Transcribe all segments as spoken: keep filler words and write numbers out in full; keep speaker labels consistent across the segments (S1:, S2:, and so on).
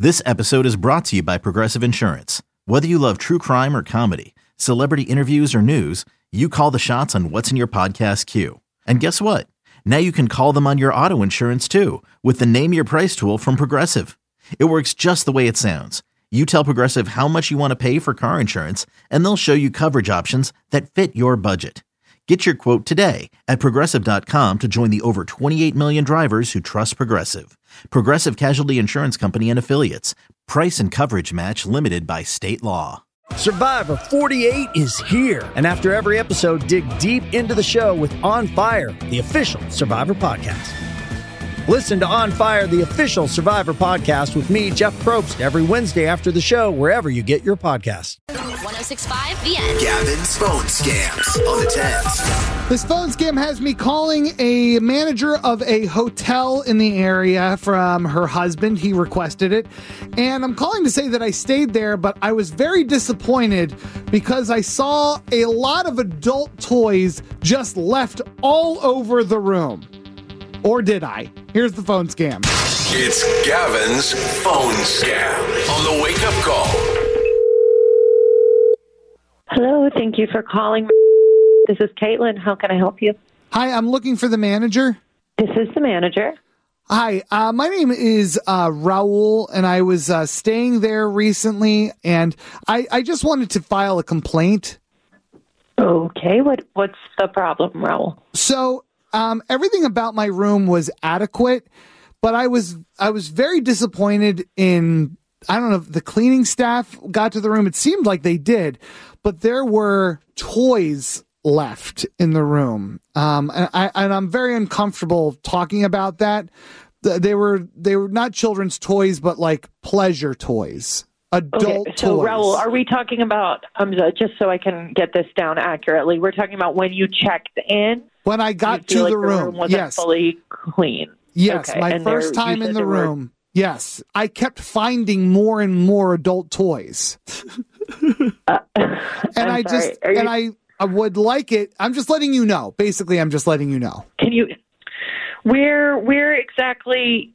S1: This episode is brought to you by Progressive Insurance. Whether you love true crime or comedy, celebrity interviews or news, you call the shots on what's in your podcast queue. And guess what? Now you can call them on your auto insurance too with the Name Your Price tool from Progressive. It works just the way it sounds. You tell Progressive how much you want to pay for car insurance, and they'll show you coverage options that fit your budget. Get your quote today at Progressive dot com to join the over twenty-eight million drivers who trust Progressive. Progressive Casualty Insurance Company and Affiliates. Price and coverage match limited by state law.
S2: Survivor forty-eight is here. And after every episode, dig deep into the show with On Fire, the official Survivor podcast. Listen to On Fire, the official Survivor podcast with me, Jeff Probst, every Wednesday after the show, wherever you get your podcasts.
S3: one oh six point five The End.
S4: Gavin's phone scams on the tens.
S5: This phone scam has me calling a manager of a hotel in the area from her husband. He requested it. And I'm calling to say that I stayed there, but I was very disappointed because I saw a lot of adult toys just left all over the room. Or did I? Here's the phone scam.
S4: It's Gavin's phone scam on the Wake Up Call.
S6: Hello, thank you for calling. This is Caitlin. How can I help you?
S5: Hi, I'm looking for the manager.
S6: This is the manager.
S5: Hi, uh, my name is uh, Raul, and I was uh, staying there recently, and I, I just wanted to file a complaint.
S6: Okay, what what's the problem, Raul?
S5: So, um, everything about my room was adequate, but I was I was very disappointed in, I don't know if the cleaning staff got to the room. It seemed like they did, but there were toys left in the room. Um, and, I, and I'm very uncomfortable talking about that. They were they were not children's toys, but like pleasure toys, adult
S6: okay, so
S5: toys.
S6: Raul, are we talking about, um, just so I can get this down accurately, we're talking about when you checked in?
S5: When I got to
S6: like
S5: the
S6: the
S5: room,
S6: room wasn't
S5: yes.
S6: fully clean.
S5: Yes,
S6: okay.
S5: my
S6: and
S5: first
S6: there,
S5: time in the
S6: were...
S5: room. Yes, I kept finding more and more adult toys.
S6: uh,
S5: and
S6: I'm
S5: I
S6: sorry.
S5: just
S6: Are
S5: and
S6: you...
S5: I, I would like it. I'm just letting you know. Basically, I'm just letting you know.
S6: Can you where where exactly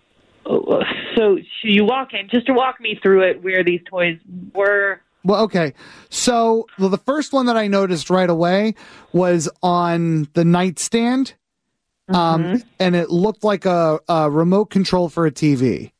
S6: so you walk in, just to walk me through it, where these toys were.
S5: Well, okay. So well, the first one that I noticed right away was on the nightstand. Um,
S6: mm-hmm.
S5: And it looked like a, a remote control for a T V.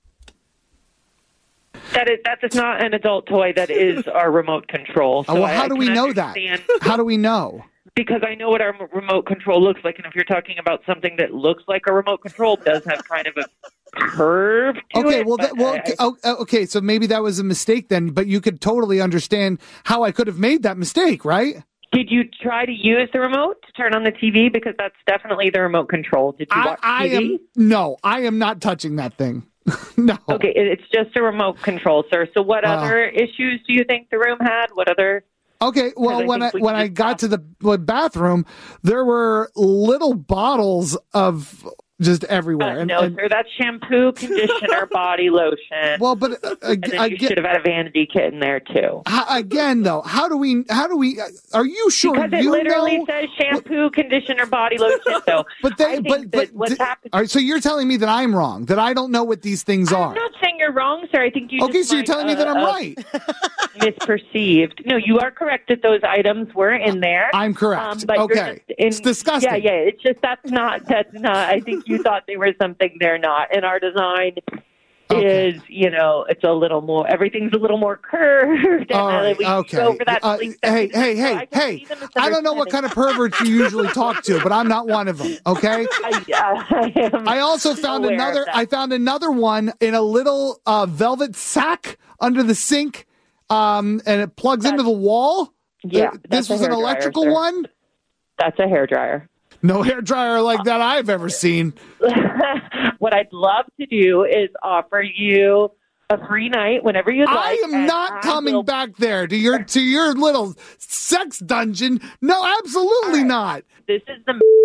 S6: That is, that is not an adult toy. That is our remote control. So
S5: oh, well, how
S6: I,
S5: do
S6: I
S5: we know
S6: understand.
S5: that? How do we know?
S6: Because I know what our remote control looks like, and if you're talking about something that looks like a remote control, it does have kind of a curve to
S5: okay,
S6: it.
S5: well, that, well,
S6: I,
S5: okay, oh, okay, so maybe that was a mistake then, but you could totally understand how I could have made that mistake, right?
S6: Did you try to use the remote to turn on the T V? Because that's definitely the remote control. Did you
S5: I,
S6: watch
S5: I
S6: T V?
S5: am no, I am not touching that thing. No.
S6: Okay, it, it's just a remote control, sir. So, what
S5: Uh,
S6: other issues do you think the room had? What other?
S5: Okay, well,
S6: I
S5: when I
S6: think we
S5: when
S6: can
S5: I
S6: just
S5: got
S6: talk.
S5: to the bathroom, there were little bottles of just everywhere.
S6: Uh,
S5: and,
S6: no,
S5: and,
S6: sir. That's shampoo, conditioner, body lotion.
S5: well, but uh,
S6: and then you
S5: again,
S6: should have had a vanity kit in there too.
S5: h- again, though, how do we? How do we? Are you sure?
S6: Because it
S5: you
S6: literally
S5: know?
S6: says shampoo, conditioner, body lotion. So,
S5: But
S6: I
S5: they,
S6: think
S5: but
S6: that
S5: but
S6: what's
S5: d-
S6: happened.
S5: all right, so you're telling me that I'm wrong, that I don't know what these things
S6: I'm
S5: are.
S6: not saying you're wrong, sir. I think you.
S5: Okay,
S6: just
S5: so you're
S6: might,
S5: telling me
S6: uh,
S5: that I'm
S6: uh,
S5: right.
S6: misperceived. No, you are correct that those items were in there.
S5: I'm correct.
S6: Um, but you're
S5: Okay.
S6: just in,
S5: It's disgusting.
S6: Yeah, yeah. It's just that's not that's not. I think you thought they were something they're not. And our design
S5: Okay.
S6: is, you know, it's a little more. Everything's a little more curved. And
S5: All right,
S6: we
S5: okay.
S6: go for that
S5: Uh,
S6: sleek
S5: hey,
S6: second.
S5: hey,
S6: So
S5: hey,
S6: I can
S5: hey!
S6: see the
S5: I don't know what kind of perverts you usually talk to, but I'm not one of them. Okay.
S6: I, I, am
S5: I also found
S6: aware of
S5: another.
S6: that.
S5: I found another one in a little uh, velvet sack under the sink, um, and it plugs into the wall.
S6: Yeah,
S5: Uh,
S6: that's
S5: this
S6: a
S5: was an
S6: hairdryer,
S5: electrical
S6: sir.
S5: one.
S6: That's a hairdryer.
S5: No hair dryer like that I've ever seen.
S6: What I'd love to do is offer you a free night whenever you'd
S5: I
S6: like.
S5: am
S6: and
S5: not
S6: I
S5: coming
S6: will-
S5: back there to your to your little sex dungeon. No, absolutely
S6: All right.
S5: not.
S6: This is the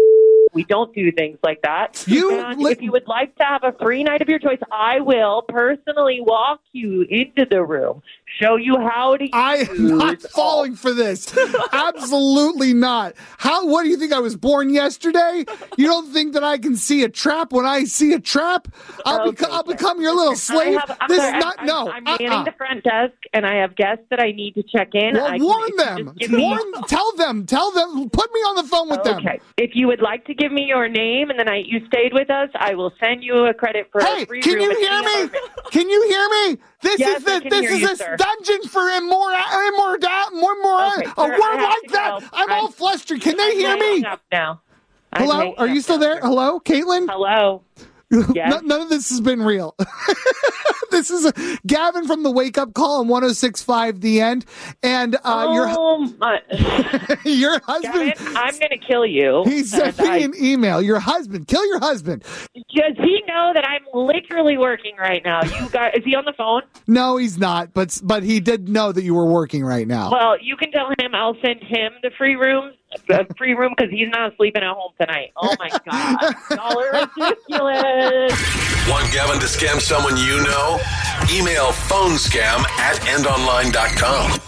S6: We don't do things like that.
S5: You
S6: and
S5: li-
S6: if you would like to have a free night of your choice, I will personally walk you into the room, show you how to use
S5: I am not falling for this. Absolutely not. How? What do you think? I was born yesterday? You don't think that I can see a trap when I see a trap? I'll,
S6: Okay,
S5: beco- I'll become your little
S6: I
S5: slave.
S6: have- I'm
S5: This
S6: sorry,
S5: is not.
S6: I'm,
S5: no.
S6: I'm, I'm manning
S5: uh-uh.
S6: the front desk, and I have guests that I need to check in.
S5: Well,
S6: I can-
S5: warn
S6: if you
S5: them.
S6: just give me-
S5: Warn. Tell them. Tell them. Put me on the phone with them.
S6: Okay. If you would like to give me your name and the night you stayed with us, I will send you a credit for
S5: Hey,
S6: a free
S5: can
S6: room
S5: you
S6: in
S5: hear
S6: any
S5: me?
S6: apartment.
S5: Can you hear me? This
S6: Yes,
S5: is
S6: I
S5: the
S6: can
S5: this
S6: hear
S5: is
S6: you,
S5: this
S6: sir.
S5: dungeon for immor immor immor
S6: Okay,
S5: a
S6: sir,
S5: word
S6: I have
S5: like
S6: to
S5: that.
S6: go.
S5: I'm all
S6: I'm-
S5: flustered. Can they
S6: I'm
S5: hear
S6: hanging
S5: me?
S6: up now. I'm
S5: Hello?
S6: hanging
S5: Are you
S6: up
S5: still
S6: now,
S5: there?
S6: sir.
S5: Hello, Caitlin?
S6: Hello. Yes.
S5: None, none of this has been real. This is a, Gavin from the Wake Up Call on one oh six point five The End. And uh,
S6: oh, my.
S5: your, your husband,
S6: Gavin, I'm going to kill you.
S5: he sent
S6: And
S5: me
S6: I-
S5: an email. Your husband, kill your husband.
S6: Does he know that I'm literally working right now? You guys, is he on the phone?
S5: No, he's not, but but he did know that you were working right now.
S6: Well, you can tell him I'll send him the free room, the free room because he's not sleeping at home tonight. Oh my God, y'all are ridiculous.
S4: Want Gavin to scam someone you know? Email phone scam at end online dot com.